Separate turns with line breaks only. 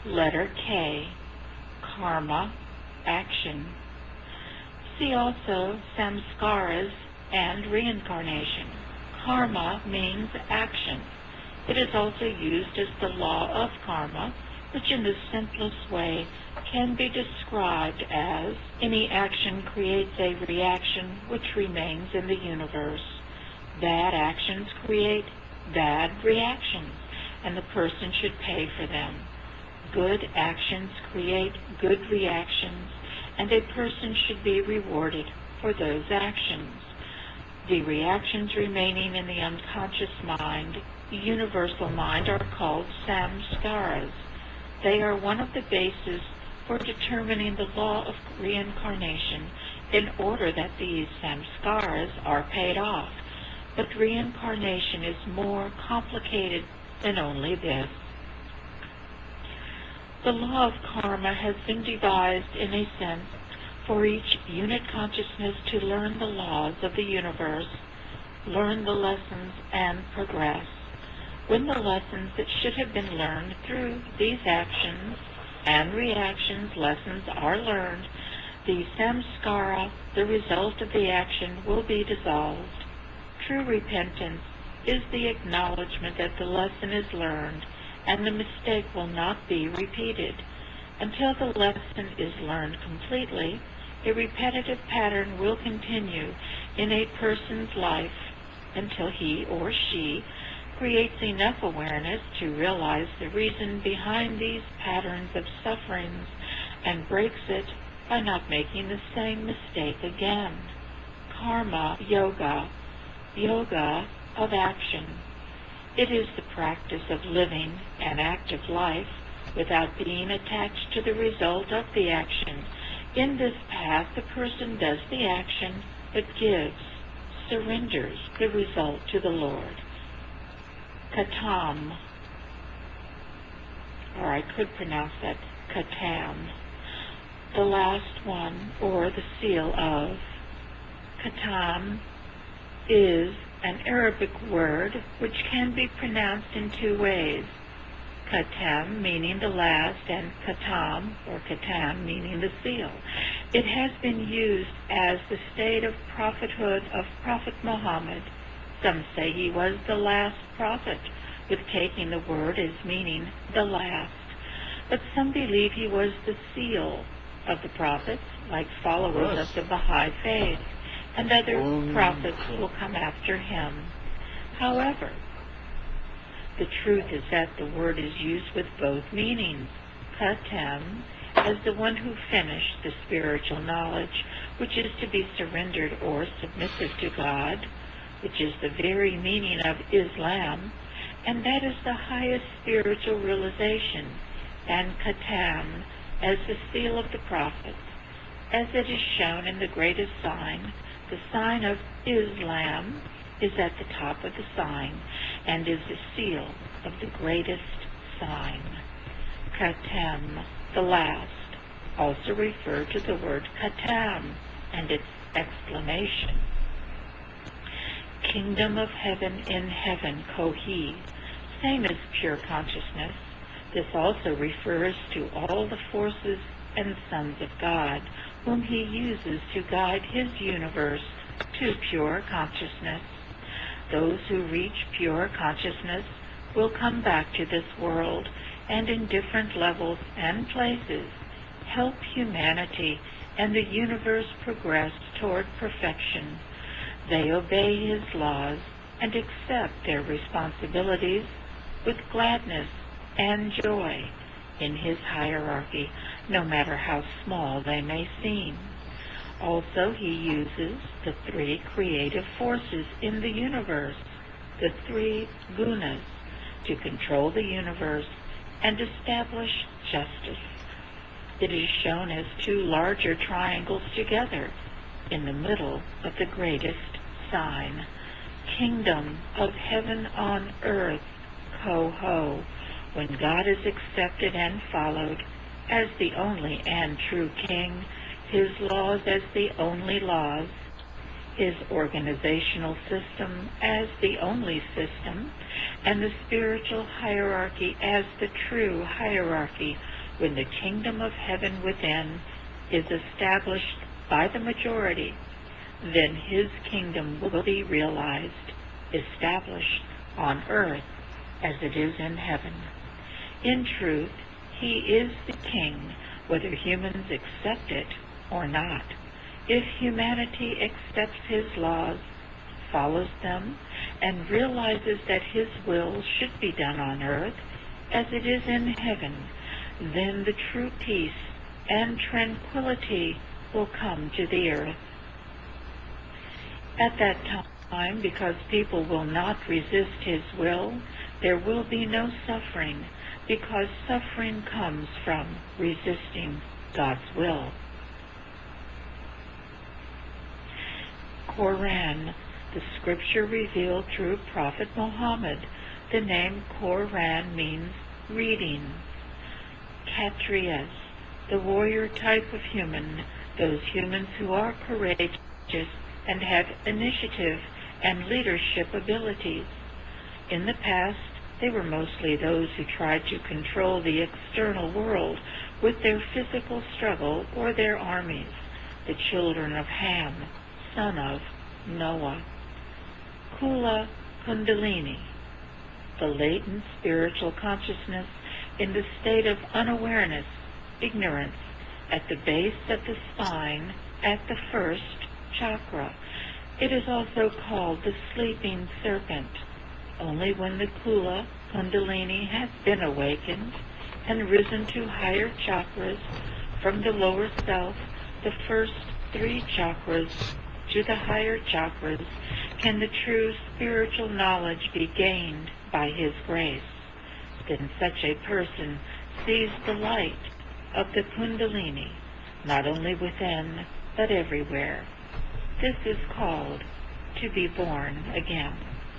Letter K. Karma, action. See also samskaras and reincarnation. Karma means action. It is also used as the law of karma, which in the simplest way can be described as any action creates a reaction which remains in the universe. Bad actions create bad reactions, and the person should pay for them. Good actions create good reactions, and a person should be rewarded for those actions. The reactions remaining in the unconscious mind, the universal mind, are called samskaras. They are one of the bases for determining the law of reincarnation in order that these samskaras are paid off. But reincarnation is more complicated than only this. The law of karma has been devised in a sense for each unit consciousness to learn the laws of the universe, learn the lessons, and progress. When the lessons that should have been learned through these actions and reactions lessons are learned, the samskara, the result of the action, will be dissolved. True repentance is the acknowledgement that the lesson is learned and the mistake will not be repeated. Until the lesson is learned completely, a repetitive pattern will continue in a person's life until he or she creates enough awareness to realize the reason behind these patterns of sufferings and breaks it by not making the same mistake again. Karma yoga, yoga of action. It is the practice of living an active life without being attached to the result of the action. In this path, the person does the action but gives, surrenders the result to the Lord. Katam, or I could pronounce that katam, the last one, or the seal of. Katam is an Arabic word which can be pronounced in two ways. Katam meaning the last, and katam or katam meaning the seal. It has been used as the state of prophethood of Prophet Muhammad. Some say he was the last prophet, with taking the word as meaning the last. But some believe he was the seal of the prophets, like followers of the Baha'i faith, and other prophets will come after him. However, the truth is that the word is used with both meanings. Khatam as the one who finished the spiritual knowledge, which is to be surrendered or submissive to God, which is the very meaning of Islam, and that is the highest spiritual realization, and Khatam as the seal of the prophets, as it is shown in the greatest sign. The sign of Islam is at the top of the sign and is the seal of the greatest sign. Khatam, the last, also refer to the word Khatam and its explanation. Kingdom of heaven in heaven, Kohi, same as pure consciousness. This also refers to all the forces and sons of God whom he uses to guide his universe to pure consciousness. Those who reach pure consciousness will come back to this world and in different levels and places help humanity and the universe progress toward perfection. They obey his laws and accept their responsibilities with gladness and joy in his hierarchy, no matter how small they may seem. Also, he uses the three creative forces in the universe, the three gunas, to control the universe and establish justice. It is shown as two larger triangles together in the middle of the greatest sign. Kingdom of heaven on earth, Ho-Ho, when God is accepted and followed as the only and true king, his laws as the only laws, his organizational system as the only system, and the spiritual hierarchy as the true hierarchy when the kingdom of heaven within is established by the majority, then his kingdom will be realized, established on earth as it is in heaven. In truth, he is the king, whether humans accept it or not. If humanity accepts his laws, follows them, and realizes that his will should be done on earth as it is in heaven, then the true peace and tranquility will come to the earth. At that time, because people will not resist his will, there will be no suffering, because suffering comes from resisting God's will. Quran, the scripture revealed through Prophet Muhammad. The name Quran means reading. Kshatriyas, the warrior type of human, those humans who are courageous and have initiative and leadership abilities. In the past, they were mostly those who tried to control the external world with their physical struggle or their armies, the children of Ham, son of Noah. Kula Kundalini, the latent spiritual consciousness in the state of unawareness, ignorance, at the base of the spine, at the first chakra. It is also called the sleeping serpent. Only when the Kula Kundalini has been awakened and risen to higher chakras from the lower self, the first 3 chakras, to the higher chakras, can the true spiritual knowledge be gained by his grace. Then such a person sees the light of the Kundalini, not only within, but everywhere. This is called to be born again.